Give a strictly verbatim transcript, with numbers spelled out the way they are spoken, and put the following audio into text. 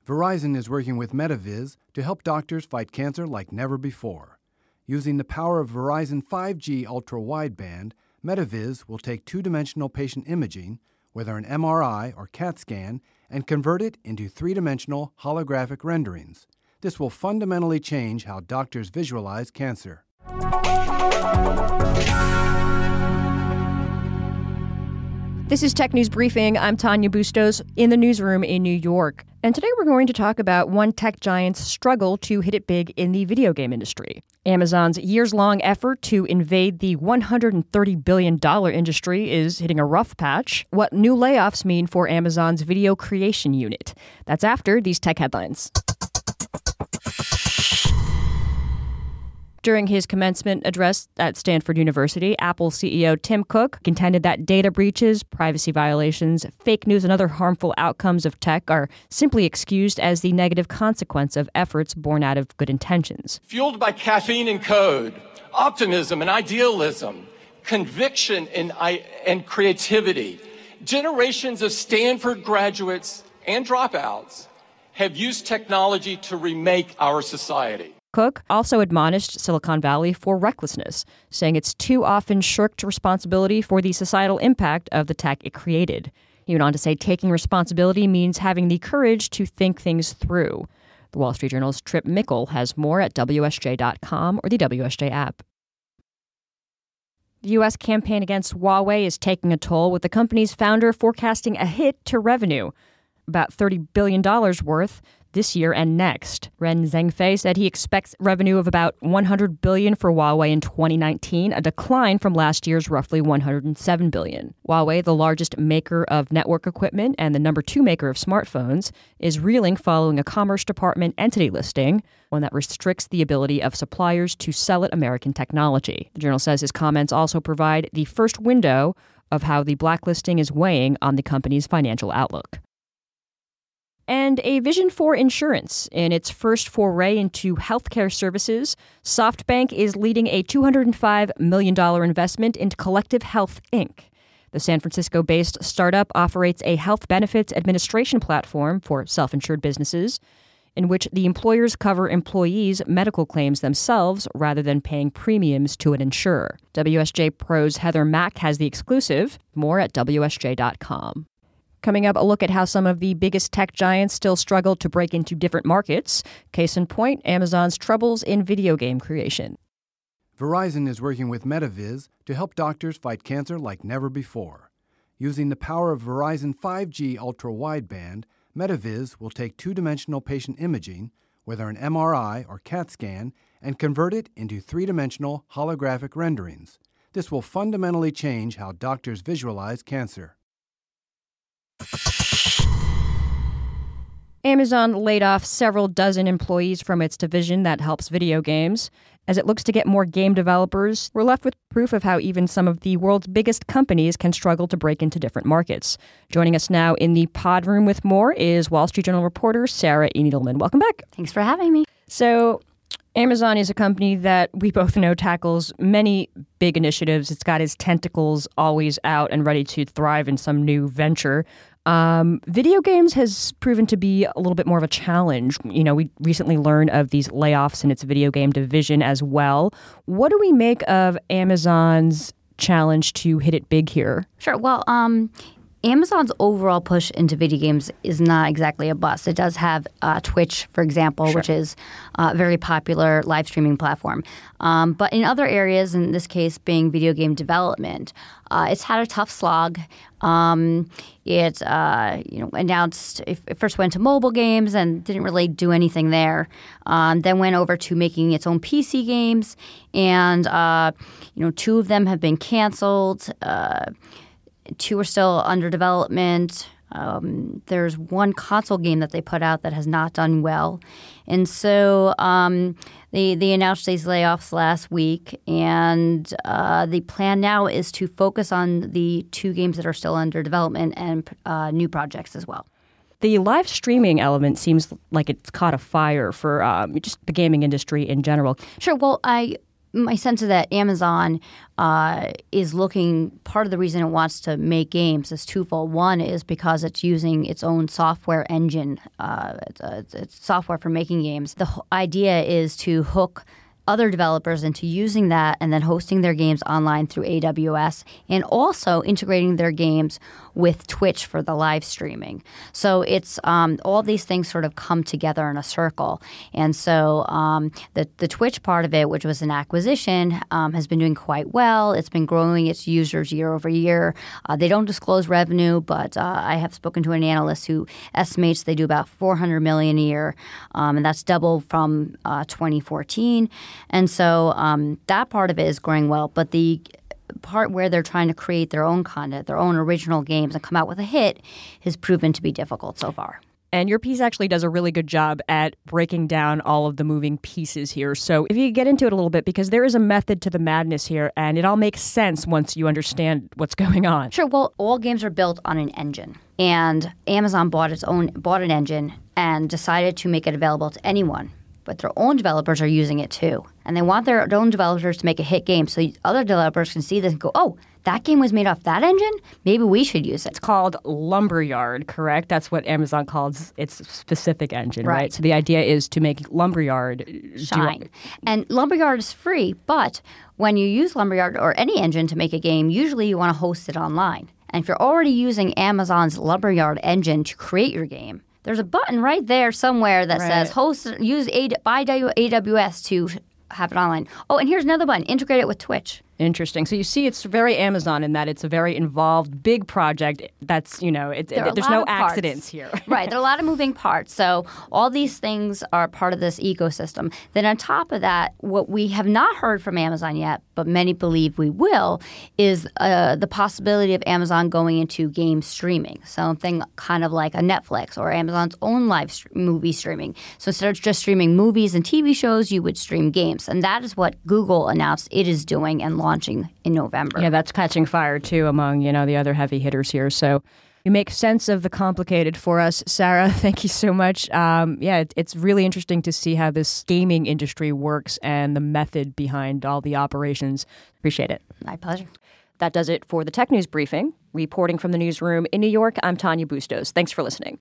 Verizon is working with MetaViz to help doctors fight cancer like never before. Using the power of Verizon five G ultra-wideband, MetaViz will take two-dimensional patient imaging, whether an M R I or CAT scan, and convert it into three-dimensional holographic renderings. This will fundamentally change how doctors visualize cancer. This is Tech News Briefing. I'm Tanya Bustos in the newsroom in New York. And today we're going to talk about one tech giant's struggle to hit it big in the video game industry. Amazon's years-long effort to invade the one hundred thirty billion dollars industry is hitting a rough patch. What new layoffs mean for Amazon's video creation unit. That's after these tech headlines. During his commencement address at Stanford University, Apple C E O Tim Cook contended that data breaches, privacy violations, fake news, and other harmful outcomes of tech are simply excused as the negative consequence of efforts born out of good intentions. Fueled by caffeine and code, optimism and idealism, conviction and, and creativity, generations of Stanford graduates and dropouts have used technology to remake our society. Cook also admonished Silicon Valley for recklessness, saying it's too often shirked responsibility for the societal impact of the tech it created. He went on to say taking responsibility means having the courage to think things through. The Wall Street Journal's Trip Mickle has more at W S J dot com or the W S J app. The U S campaign against Huawei is taking a toll, with the company's founder forecasting a hit to revenue, about thirty billion dollars worth, this year and next. Ren Zhengfei said he expects revenue of about one hundred billion dollars for Huawei in twenty nineteen, a decline from last year's roughly one hundred seven billion dollars. Huawei, the largest maker of network equipment and the number two maker of smartphones, is reeling following a Commerce Department entity listing, one that restricts the ability of suppliers to sell it American technology. The Journal says his comments also provide the first window of how the blacklisting is weighing on the company's financial outlook. And a vision for insurance. In its first foray into healthcare services, SoftBank is leading a two hundred five million dollars investment into Collective Health, Incorporated. The San Francisco-based startup operates a health benefits administration platform for self-insured businesses, in which the employers cover employees' medical claims themselves rather than paying premiums to an insurer. W S J Pro's Heather Mack has the exclusive. More at W S J dot com. Coming up, a look at how some of the biggest tech giants still struggle to break into different markets. Case in point, Amazon's troubles in video game creation. Verizon is working with MetaViz to help doctors fight cancer like never before. Using the power of Verizon five G ultra-wideband, MetaViz will take two-dimensional patient imaging, whether an M R I or CAT scan, and convert it into three-dimensional holographic renderings. This will fundamentally change how doctors visualize cancer. Amazon laid off several dozen employees from its division that helps video games. As it looks to get more game developers, we're left with proof of how even some of the world's biggest companies can struggle to break into different markets. Joining us now in the pod room with more is Wall Street Journal reporter Sarah E. Needleman. Welcome back. Thanks for having me. So, Amazon is a company that we both know tackles many big initiatives. It's got its tentacles always out and ready to thrive in some new venture. Um, video games has proven to be a little bit more of a challenge. You know, we recently learned of these layoffs in its video game division as well. What do we make of Amazon's challenge to hit it big here? Sure. Well, um, Amazon's overall push into video games is not exactly a bust. It does have uh, Twitch, for example, sure. which is a very popular live streaming platform. Um, but in other areas, in this case being video game development, uh, it's had a tough slog. Um, it uh, you know announced it first went to mobile games and didn't really do anything there. Um, then went over to making its own P C games, and uh, you know two of them have been canceled. Uh, Two are still under development. Um, there's one console game that they put out that has not done well. And so um, they, they announced these layoffs last week. And uh, the plan now is to focus on the two games that are still under development and uh, new projects as well. The live streaming element seems like it's caught a fire for um, just the gaming industry in general. Sure. Well, I... my sense is that Amazon uh, is looking, part of the reason it wants to make games is twofold. One is because it's using its own software engine. Uh, it's, it's, it's software for making games. The h- idea is to hook other developers into using that and then hosting their games online through A W S and also integrating their games with Twitch for the live streaming. So it's um, all these things sort of come together in a circle. And so um, the, the Twitch part of it, which was an acquisition, um, has been doing quite well. It's been growing its users year over year. Uh, they don't disclose revenue, but uh, I have spoken to an analyst who estimates they do about four hundred million dollars a year, um, and that's double from uh, twenty fourteen. And so um, that part of it is growing well. But the part where they're trying to create their own content, their own original games, and come out with a hit has proven to be difficult so far. And your piece actually does a really good job at breaking down all of the moving pieces here. So if you could get into it a little bit, because there is a method to the madness here, and it all makes sense once you understand what's going on. Sure. Well, all games are built on an engine. And Amazon bought its own bought an engine and decided to make it available to anyone. But their own developers are using it too. And they want their own developers to make a hit game so other developers can see this and go, oh, that game was made off that engine? Maybe we should use it. It's called Lumberyard, correct? That's what Amazon calls its specific engine, right? Right. So the idea is to make Lumberyard shine. Do- And Lumberyard is free, but when you use Lumberyard or any engine to make a game, usually you want to host it online. And if you're already using Amazon's Lumberyard engine to create your game, there's a button right there somewhere that Right. says host use A, buy A W S to have it online. Oh, and here's another button, integrate it with Twitch. Interesting. So you see, it's very Amazon in that it's a very involved, big project. That's, you know, it, There are a there's lot no of parts. accidents here. Right. There are a lot of moving parts. So all these things are part of this ecosystem. Then on top of that, what we have not heard from Amazon yet, but many believe we will, is uh, the possibility of Amazon going into game streaming, something kind of like a Netflix or Amazon's own live st- movie streaming. So instead of just streaming movies and T V shows, you would stream games. And that is what Google announced it is doing and launching in November. Yeah, that's catching fire, too, among, you know, the other heavy hitters here. So you make sense of the complicated for us. Sarah, thank you so much. Um, yeah, it, it's really interesting to see how this gaming industry works and the method behind all the operations. Appreciate it. My pleasure. That does it for the Tech News Briefing. Reporting from the newsroom in New York, I'm Tanya Bustos. Thanks for listening.